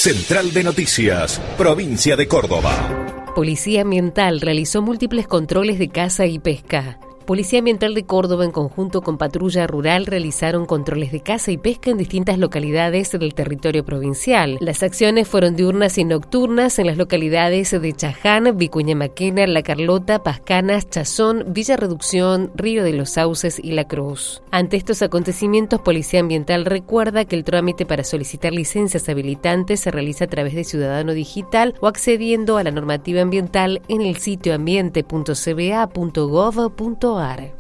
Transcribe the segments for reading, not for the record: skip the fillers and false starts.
Central de Noticias, Provincia de Córdoba. Policía Ambiental realizó múltiples controles de caza y pesca. Policía Ambiental de Córdoba, en conjunto con Patrulla Rural, realizaron controles de caza y pesca en distintas localidades del territorio provincial. Las acciones fueron diurnas y nocturnas en las localidades de Chaján, Vicuña Maquena, La Carlota, Pascanas, Chazón, Villa Reducción, Río de los Sauces y La Cruz. Ante estos acontecimientos, Policía Ambiental recuerda que el trámite para solicitar licencias habilitantes se realiza a través de Ciudadano Digital o accediendo a la normativa ambiental en el sitio ambiente.cba.gov.ar.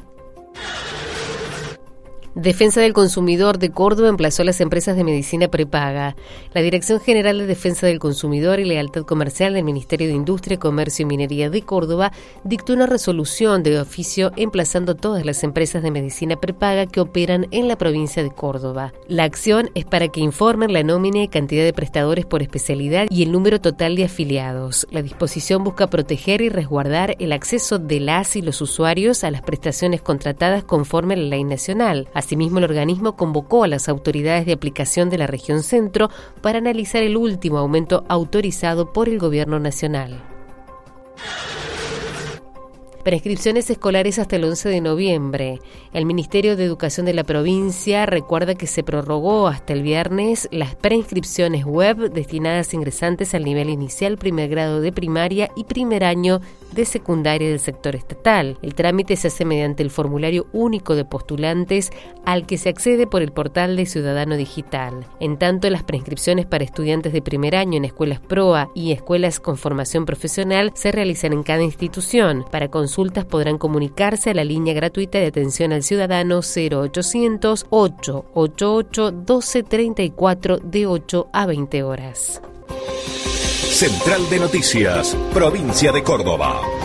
Defensa del Consumidor de Córdoba emplazó a las empresas de medicina prepaga. La Dirección General de Defensa del Consumidor y Lealtad Comercial del Ministerio de Industria, Comercio y Minería de Córdoba dictó una resolución de oficio emplazando a todas las empresas de medicina prepaga que operan en la provincia de Córdoba. La acción es para que informen la nómina y cantidad de prestadores por especialidad y el número total de afiliados. La disposición busca proteger y resguardar el acceso de las y los usuarios a las prestaciones contratadas conforme a la ley nacional. Asimismo, el organismo convocó a las autoridades de aplicación de la región centro para analizar el último aumento autorizado por el gobierno nacional. Prescripciones escolares hasta el 11 de noviembre. El Ministerio de Educación de la provincia recuerda que se prorrogó hasta el viernes las preinscripciones web destinadas a ingresantes al nivel inicial, primer grado de primaria y primer año de secundaria del sector estatal. El trámite se hace mediante el formulario único de postulantes al que se accede por el portal de Ciudadano Digital. En tanto, las preinscripciones para estudiantes de primer año en escuelas PROA y escuelas con formación profesional se realizan en cada institución. Para consultas podrán comunicarse a la línea gratuita de atención al ciudadano 0800 888 1234 de 8 a 20 horas. Central de Noticias, Provincia de Córdoba.